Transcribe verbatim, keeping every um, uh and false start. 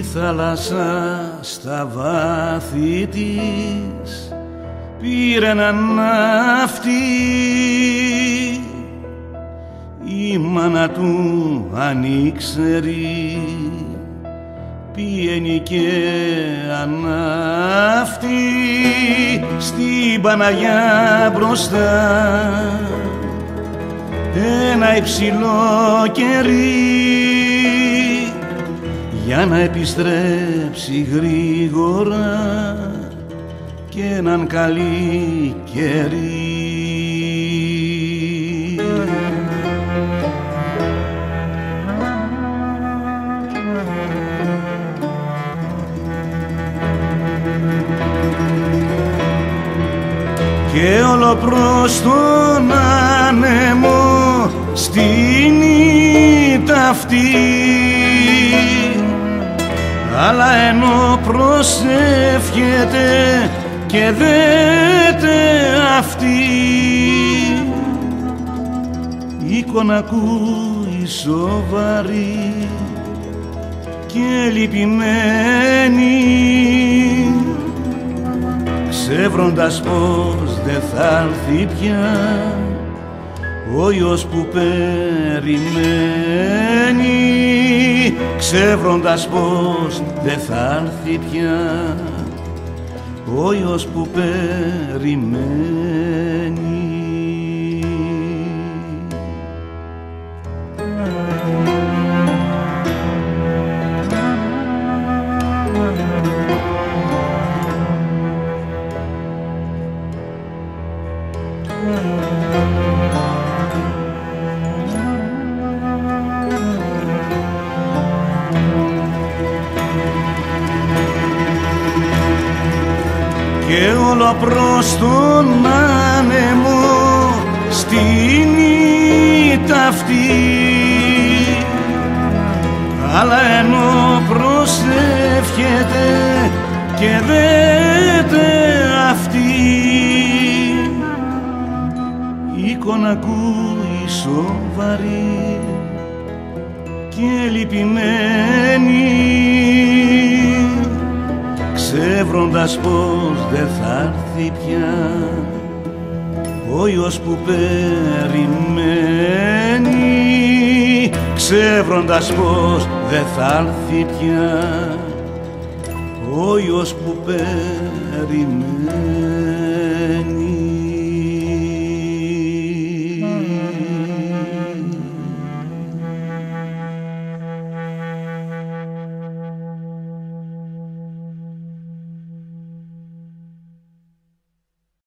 θάλασσα στα βάθη της πήρε έναν ναύτη, η μάνα του ανήξερη πιένει και ανάφτη στην Παναγιά μπροστά ένα υψηλό κερί για να επιστρέψει γρήγορα και έναν καλή καιρή. Και όλο προς τον άνεμο στείνει ταυτή, αλλά ενώ προσεύχεται και δέται αυτή, εικόνα ακούει σοβαρή και λυπημένη, ξεύροντας πως δε θα έρθει πια ο γιος που περιμένει, ξεύροντας πως δε θα έρθει πια ο γιος που περιμένει. Και όλο προς τον άνεμο στείνει ταυτή, αλλά ενώ προσεύχεται και δέται αυτή, εικόνα ακούει σοβαρή και λυπημένη, ξεύροντας πως δε θα έρθει πια ο γιος που περιμένει, ξεύροντας πως δε θα έρθει πια ο γιος που περιμένει.